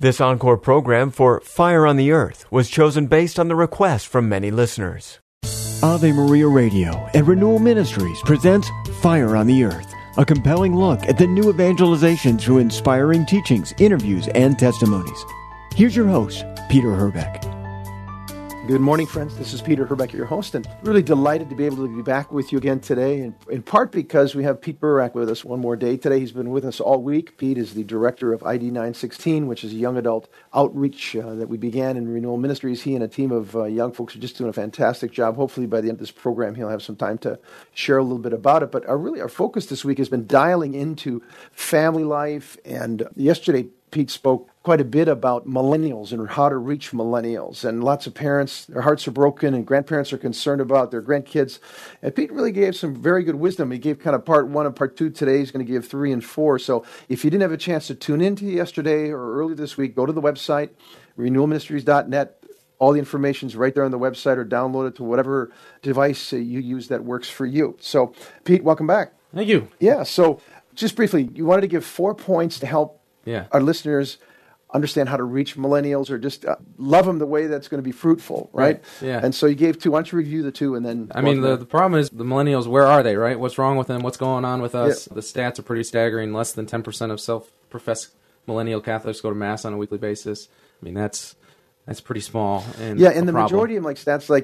This encore program for Fire on the Earth was chosen based on the request from many listeners. Ave Maria Radio and Renewal Ministries presents Fire on the Earth, a compelling look at the new evangelization through inspiring teachings, interviews, and testimonies. Here's your host, Peter Herbeck. Good morning, friends. This is Peter Herbeck, your host, and really delighted to be able to be back with you again today, in part because we have Pete Burak with us one more day today. He's been with us all week. Pete is the director of ID 916, which is a young adult outreach that we began in Renewal Ministries. He and a team of young folks are just doing a fantastic job. Hopefully by the end of this program, he'll have some time to share a little bit about it. But our focus this week has been dialing into family life, and yesterday Pete spoke quite a bit about millennials and how to reach millennials. And lots of parents, their hearts are broken, and grandparents are concerned about their grandkids. And Pete really gave some very good wisdom. He gave kind of part one and part two today. He's going to give 3 and 4. So if you didn't have a chance to tune into yesterday or early this week, go to the website, renewalministries.net. All the information's right there on the website, or download it to whatever device you use that works for you. So, Pete, welcome back. Thank you. Yeah, so just briefly, you wanted to give 4 points to help our listeners understand how to reach millennials, or just love them the way that's going to be fruitful, right? Yeah. And so you gave 2. Why don't you review the 2 and then... the problem is the millennials, where are they, right? What's wrong with them? What's going on with us? Yeah. The stats are pretty staggering. Less than 10% of self-professed millennial Catholics go to Mass on a weekly basis. I mean, that's pretty small. And the majority of stats like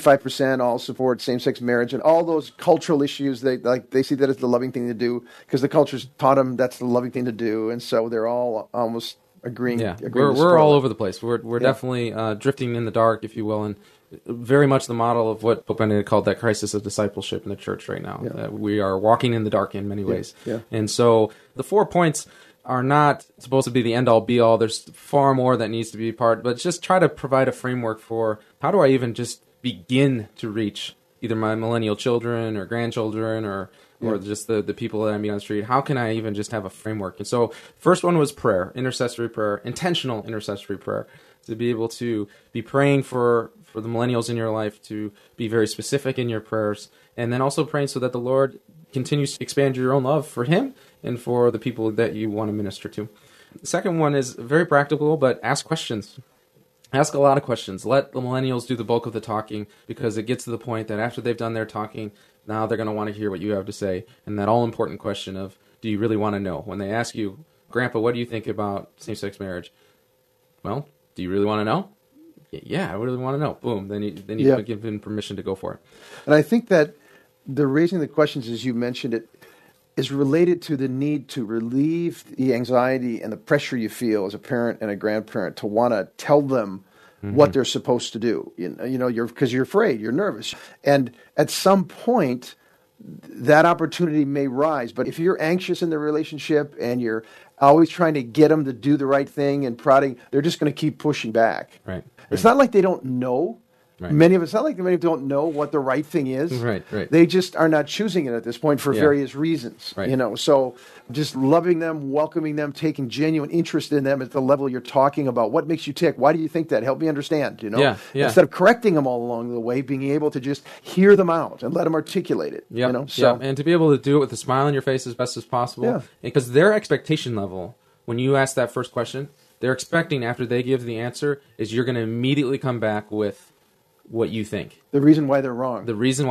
85% all support same-sex marriage, and all those cultural issues, they see that as the loving thing to do because the culture's taught them that's the loving thing to do, and so they're all almost agreeing. Yeah, we're all over the place. We're definitely drifting in the dark, if you will, and very much the model of what Pope Benedict called that crisis of discipleship in the church right now. Yeah. We are walking in the dark in many ways. Yeah. And so the 4 points are not supposed to be the end-all, be-all. There's far more that needs to be part, but just try to provide a framework for how do I even just begin to reach either my millennial children or grandchildren or just the people that I meet on the street. How can I even just have a framework? And so first one was prayer, intercessory prayer, intentional intercessory prayer, to be able to be praying for the millennials in your life, to be very specific in your prayers, and then also praying so that the Lord continues to expand your own love for Him and for the people that you want to minister to. The second one is very practical, but ask questions. Ask a lot of questions. Let the millennials do the bulk of the talking, because it gets to the point that after they've done their talking, now they're going to want to hear what you have to say. And that all-important question of, do you really want to know? When they ask you, Grandpa, what do you think about same-sex marriage? Well, do you really want to know? Yeah, I really want to know. Boom. Then you give them permission to go for it. And I think that the raising the questions, as you mentioned it, is related to the need to relieve the anxiety and the pressure you feel as a parent and a grandparent to want to tell them what they're supposed to do. Because you're afraid, you're nervous. And at some point, that opportunity may rise. But if you're anxious in the relationship and you're always trying to get them to do the right thing and prodding, they're just going to keep pushing back. Right. It's not like they don't know. Right. Many of us don't know what the right thing is. Right. They just are not choosing it at this point for various reasons. Right. So just loving them, welcoming them, taking genuine interest in them at the level you're talking about. What makes you tick? Why do you think that? Help me understand. Yeah. Instead of correcting them all along the way, being able to just hear them out and let them articulate it. And to be able to do it with a smile on your face as best as possible. Yeah. Because their expectation level, when you ask that first question, they're expecting after they give the answer is you're going to immediately come back with what you think. The reason why they're wrong.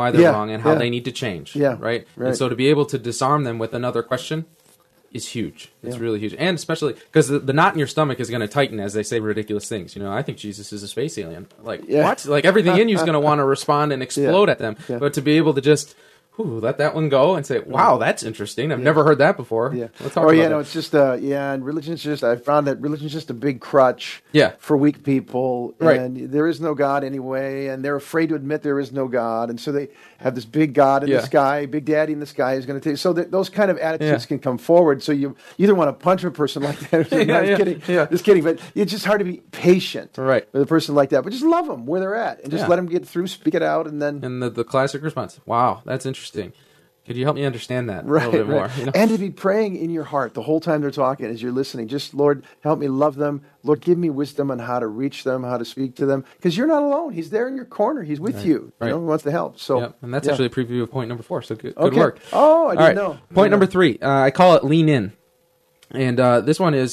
And how they need to change. Yeah. Right? And so to be able to disarm them with another question is huge. It's really huge. And especially because the knot in your stomach is going to tighten as they say ridiculous things. I think Jesus is a space alien. What? Like everything in you is going to want to respond and explode at them. Yeah. But to be able to just let that one go and say, wow, that's interesting. I've never heard that before. Yeah. Let's talk about that. It's just, and religion's just, I found that religion's just a big crutch for weak people. Right. And there is no God anyway, and they're afraid to admit there is no God. And so they have this big God in the sky, Big Daddy in the sky is going to take. So those kind of attitudes can come forward. So you either want to punch a person like that. Just kidding. But it's just hard to be patient with a person like that. But just love them where they're at and just let them get through, speak it out, and then. And the classic response, wow, that's interesting. Could you help me understand that a little bit more? And to be praying in your heart the whole time they're talking as you're listening. Just, Lord, help me love them. Lord, give me wisdom on how to reach them, how to speak to them. Because you're not alone. He's there in your corner. He's with you. He wants to help. So, and that's actually a preview of point number 4. So good work. Oh, I didn't know. Point number 3. I call it lean in. And this one is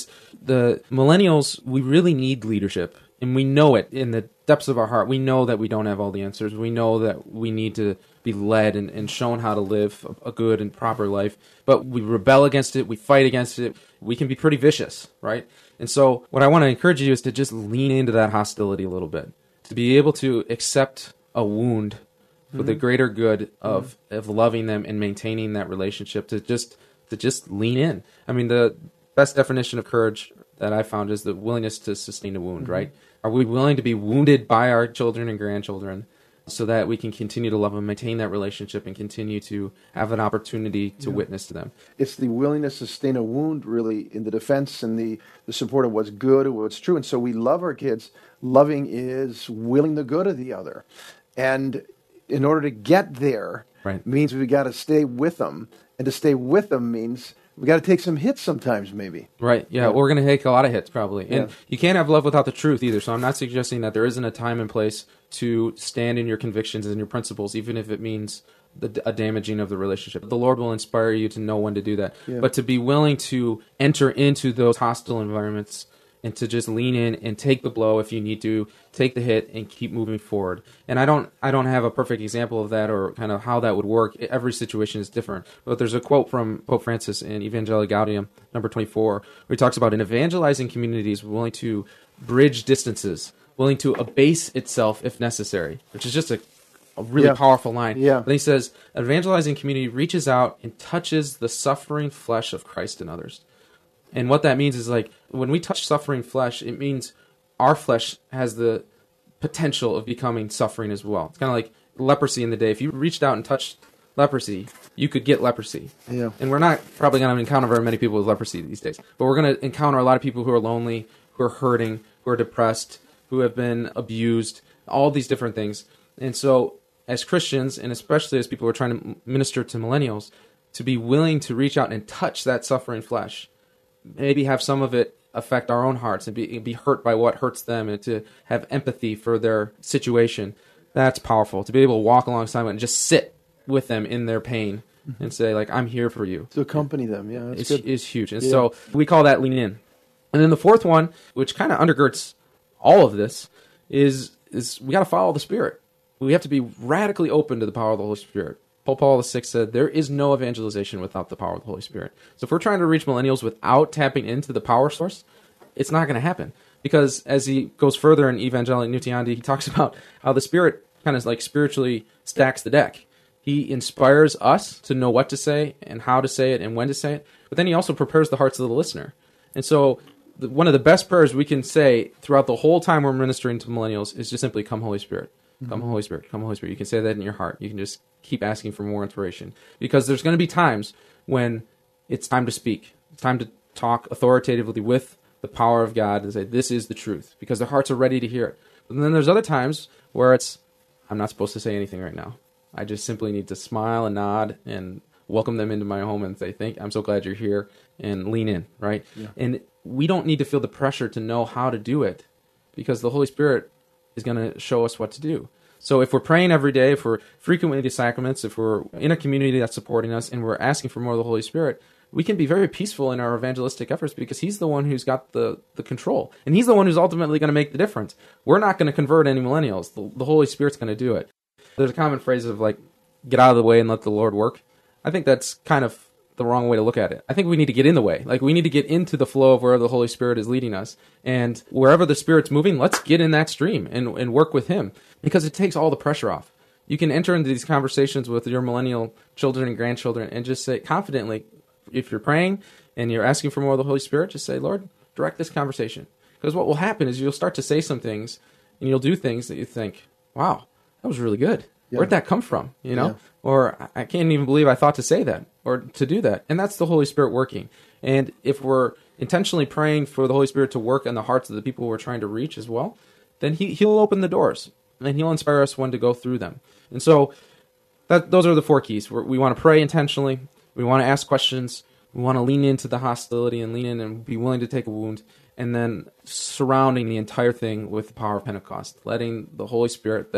the millennials, we really need leadership, and we know it in the depths of our heart. We know that we don't have all the answers. We know that we need to be led and shown how to live a good and proper life, but we rebel against it. We fight against it. We can be pretty vicious, right? And so what I want to encourage you is to just lean into that hostility a little bit, to be able to accept a wound for the greater good of loving them and maintaining that relationship, to just lean in. I mean, the best definition of courage that I found is the willingness to sustain a wound, right? Are we willing to be wounded by our children and grandchildren so that we can continue to love them, maintain that relationship, and continue to have an opportunity to witness to them? It's the willingness to sustain a wound, really, in the defense and the support of what's good and what's true. And so we love our kids. Loving is willing the good of the other. And in order to get there, means we got to stay with them. And to stay with them means we got to take some hits sometimes, maybe. Right, yeah. We're going to take a lot of hits, probably. And you can't have love without the truth either. So I'm not suggesting that there isn't a time and place to stand in your convictions and your principles, even if it means a damaging of the relationship. The Lord will inspire you to know when to do that. Yeah. But to be willing to enter into those hostile environments and to just lean in and take the blow if you need to, take the hit and keep moving forward. And I don't have a perfect example of that or kind of how that would work. Every situation is different. But there's a quote from Pope Francis in Evangelii Gaudium, number 24, where he talks about an evangelizing community is willing to bridge distances, willing to abase itself if necessary, which is just a really powerful line. Yeah. But he says, an evangelizing community reaches out and touches the suffering flesh of Christ in others. And what that means is, like, when we touch suffering flesh, it means our flesh has the potential of becoming suffering as well. It's kind of like leprosy in the day. If you reached out and touched leprosy, you could get leprosy. Yeah. And we're not probably going to encounter very many people with leprosy these days. But we're going to encounter a lot of people who are lonely, who are hurting, who are depressed, who have been abused, all these different things. And so as Christians, and especially as people who are trying to minister to millennials, to be willing to reach out and touch that suffering flesh, maybe have some of it affect our own hearts and be hurt by what hurts them, and to have empathy for their situation. That's powerful. To be able to walk alongside them and just sit with them in their pain and say, like, I'm here for you. To accompany them, yeah. That's good. Is huge. And so we call that lean in. And then the fourth one, which kind of undergirds all of this, is we got to follow the Spirit. We have to be radically open to the power of the Holy Spirit. Pope Paul VI said, there is no evangelization without the power of the Holy Spirit. So if we're trying to reach millennials without tapping into the power source, it's not going to happen. Because as he goes further in Evangelii Nuntiandi, he talks about how the Spirit kind of like spiritually stacks the deck. He inspires us to know what to say and how to say it and when to say it, but then he also prepares the hearts of the listener. And so one of the best prayers we can say throughout the whole time we're ministering to millennials is just simply, come Holy Spirit. Come Holy Spirit, come Holy Spirit. You can say that in your heart. You can just keep asking for more inspiration. Because there's going to be times when it's time to speak. It's time to talk authoritatively with the power of God and say, this is the truth. Because their hearts are ready to hear it. But then there's other times where it's, I'm not supposed to say anything right now. I just simply need to smile and nod and welcome them into my home and say, I'm so glad you're here, and lean in, right? Yeah. And we don't need to feel the pressure to know how to do it, because the Holy Spirit is going to show us what to do. So if we're praying every day, if we're frequently to sacraments, if we're in a community that's supporting us and we're asking for more of the Holy Spirit, we can be very peaceful in our evangelistic efforts, because he's the one who's got the control. And he's the one who's ultimately going to make the difference. We're not going to convert any millennials. The Holy Spirit's going to do it. There's a common phrase of, like, get out of the way and let the Lord work. I think that's kind of the wrong way to look at it. I think we need to get in the way. Like, we need to get into the flow of where the Holy Spirit is leading us. And wherever the Spirit's moving, let's get in that stream and work with him, because it takes all the pressure off. You can enter into these conversations with your millennial children and grandchildren and just say confidently, if you're praying and you're asking for more of the Holy Spirit, just say, Lord, direct this conversation. Because what will happen is you'll start to say some things and you'll do things that you think, wow, that was really good. Yeah. Where'd that come from? You know? Yeah. Or I can't even believe I thought to say that or to do that. And that's the Holy Spirit working. And if we're intentionally praying for the Holy Spirit to work in the hearts of the people we're trying to reach as well, then he'll open the doors and he'll inspire us when to go through them. And so those are the four keys. We want to pray intentionally. We want to ask questions. We want to lean into the hostility and lean in and be willing to take a wound. And then surrounding the entire thing with the power of Pentecost, letting the Holy Spirit that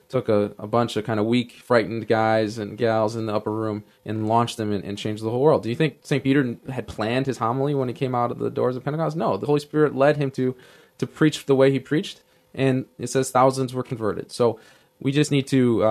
took a bunch of kind of weak, frightened guys and gals in the upper room and launched them and changed the whole world. Do you think St. Peter had planned his homily when he came out of the doors of Pentecost? No, the Holy Spirit led him to preach the way he preached, and it says thousands were converted. So we just need to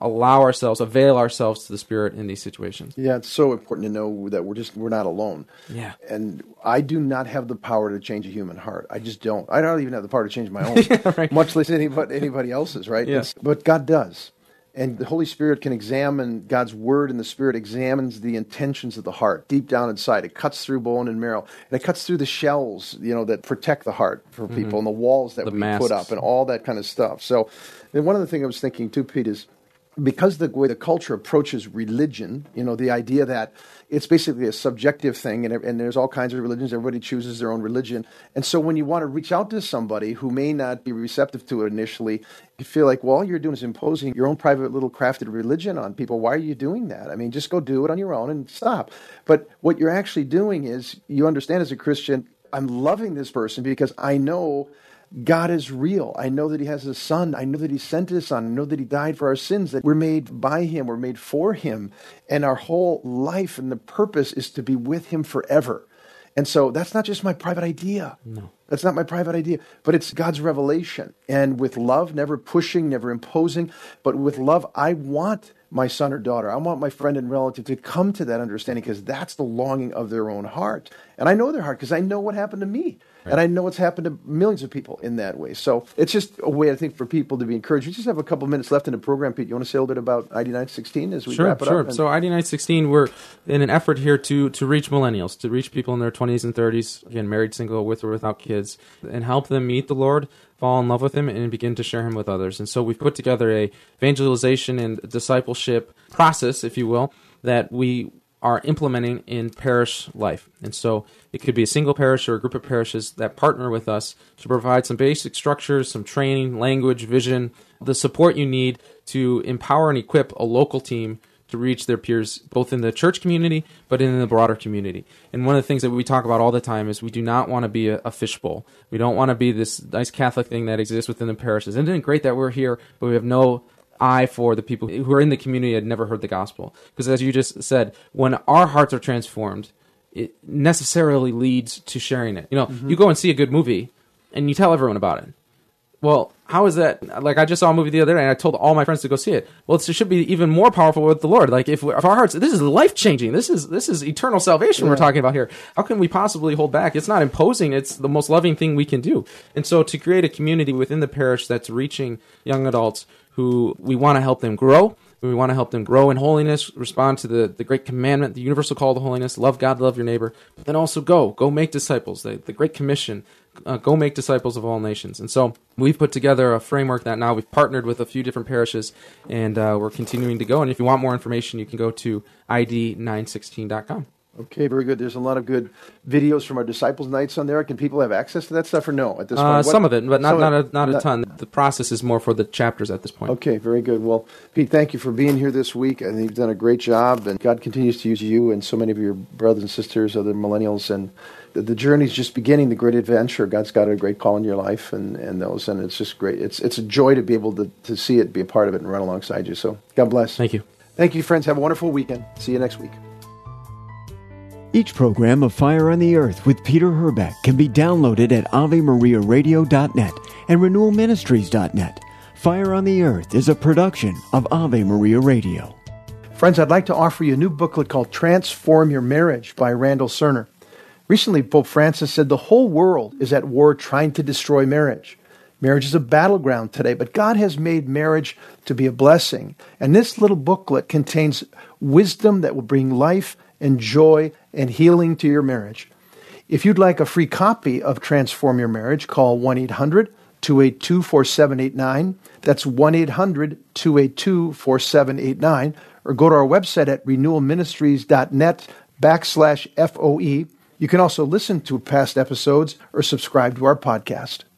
avail ourselves to the Spirit in these situations. Yeah, it's so important to know that we're not alone. Yeah. And I do not have the power to change a human heart. I just don't. I don't even have the power to change my own, right. Much less anybody else's, right? Yes. But God does. And the Holy Spirit can examine, God's Word and the Spirit examines the intentions of the heart deep down inside. It cuts through bone and marrow. And it cuts through the shells, that protect the heart for people and the walls that we put up and all that kind of stuff. So and one of the things I was thinking too, Pete, is because the way the culture approaches religion, the idea that it's basically a subjective thing, and there's all kinds of religions. Everybody chooses their own religion. And so when you want to reach out to somebody who may not be receptive to it initially, you feel like, well, all you're doing is imposing your own private little crafted religion on people. Why are you doing that? I mean, just go do it on your own and stop. But what you're actually doing is, you understand as a Christian, I'm loving this person because I know God is real. I know that he has a son. I know that he sent his son. I know that he died for our sins, that we're made by him. We're made for him. And our whole life and the purpose is to be with him forever. And so that's not just my private idea. No. That's not my private idea, but it's God's revelation. And with love, never pushing, never imposing, but with love, I want my son or daughter, I want my friend and relative to come to that understanding, because that's the longing of their own heart. And I know their heart because I know what happened to me. Right. And I know what's happened to millions of people in that way. So it's just a way, I think, for people to be encouraged. We just have a couple minutes left in the program, Pete. You want to say a little bit about ID 916 as we wrap it up? Sure. So ID 916, we're in an effort here to reach millennials, to reach people in their 20s and 30s, again, married, single, with or without kids, and help them meet the Lord, fall in love with him, and begin to share him with others. And so we've put together a evangelization and discipleship process, if you will, that we are implementing in parish life. And so it could be a single parish or a group of parishes that partner with us to provide some basic structures, some training, language, vision, the support you need to empower and equip a local team to reach their peers, both in the church community, but in the broader community. And one of the things that we talk about all the time is we do not want to be a fishbowl. We don't want to be this nice Catholic thing that exists within the parishes. Isn't it great that we're here, but we have no eye for the people who are in the community and had never heard the gospel? Because as you just said, when our hearts are transformed, it necessarily leads to sharing it. You go and see a good movie, and you tell everyone about it. Well, how is that? Like, I just saw a movie the other day, and I told all my friends to go see it. Well, it should be even more powerful with the Lord. Like, if our hearts, this is life-changing. This is eternal salvation we're talking about here. How can we possibly hold back? It's not imposing. It's the most loving thing we can do. And so to create a community within the parish that's reaching young adults who we want to help them grow. We want to help them grow in holiness, respond to the great commandment, the universal call to holiness, love God, love your neighbor, but then also go make disciples, the Great Commission, go make disciples of all nations. And so we've put together a framework that now we've partnered with a few different parishes, and we're continuing to go. And if you want more information, you can go to id916.com. Okay, very good. There's a lot of good videos from our Disciples Nights on there. Can people have access to that stuff or no at this point? Some of it, but not a ton. The process is more for the chapters at this point. Okay, very good. Well, Pete, thank you for being here this week. I think you've done a great job, and God continues to use you and so many of your brothers and sisters, other millennials, and the journey's just beginning, the great adventure. God's got a great call in your life, and it's just great. It's a joy to be able to see it, be a part of it, and run alongside you. So God bless. Thank you. Thank you, friends. Have a wonderful weekend. See you next week. Each program of Fire on the Earth with Peter Herbeck can be downloaded at AveMariaRadio.net and RenewalMinistries.net. Fire on the Earth is a production of Ave Maria Radio. Friends, I'd like to offer you a new booklet called Transform Your Marriage by Randall Cerner. Recently, Pope Francis said the whole world is at war trying to destroy marriage. Marriage is a battleground today, but God has made marriage to be a blessing. And this little booklet contains wisdom that will bring life and joy and healing to your marriage. If you'd like a free copy of Transform Your Marriage, call 1-800-282-4789. That's 1-800-282-4789. Or go to our website at renewalministries.net/FOE. You can also listen to past episodes or subscribe to our podcast.